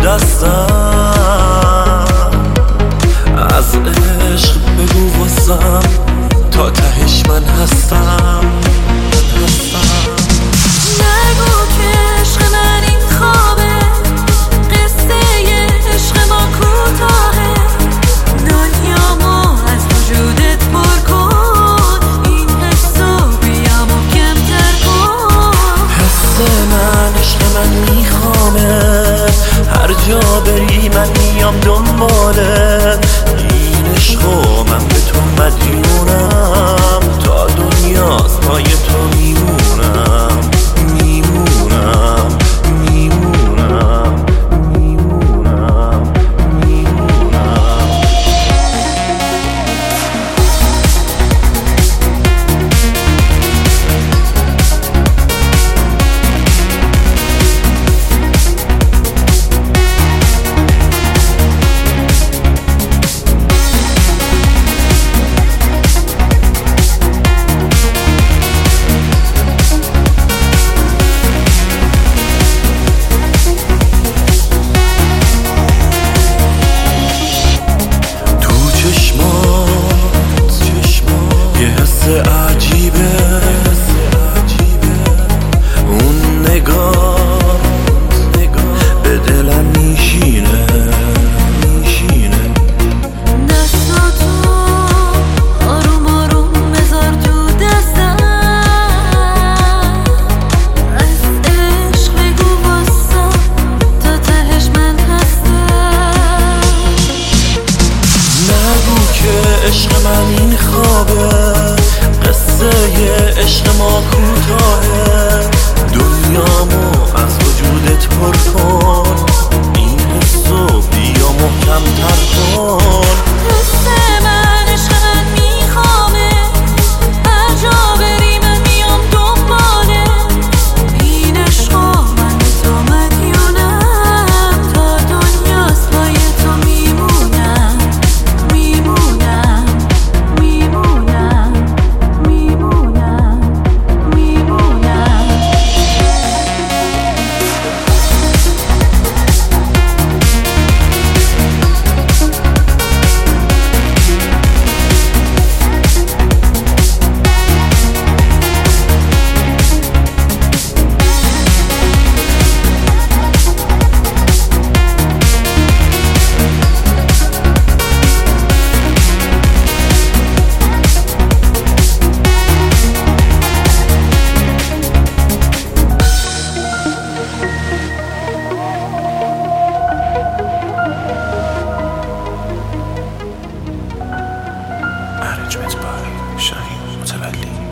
دستم. از عشق بگو واسم تا تهش من هستم. نگو که عشق من این خوابه، قصه عشق ما کوتاهه. دنیامو از وجودت پر کن، این حسو بیا محکم‌تر کن. حس من عشق من میخوامه، هر جا بری من میام دنبالت. این عشقو من به تو مدیونم، تا دنیاست پای تو میمونم. عجیبه اون نگاه به دلم میشینه. دستاتو آروم آروم بذار تو دستم، از عشق بگو واسم تا تهش من هستم. نگو که عشق من این خوابه، قصه عشق ما کوتاهه. دنیامو از وجودت پر کن، این حسو بیا محکم‌تر کن. حس من عشق من میخوامه، هر جا بری من میام دنباله. این عشقو من به تو مدیونم، تا دنیاست پای تو میمونم. Management by Shaheen Mutawalli.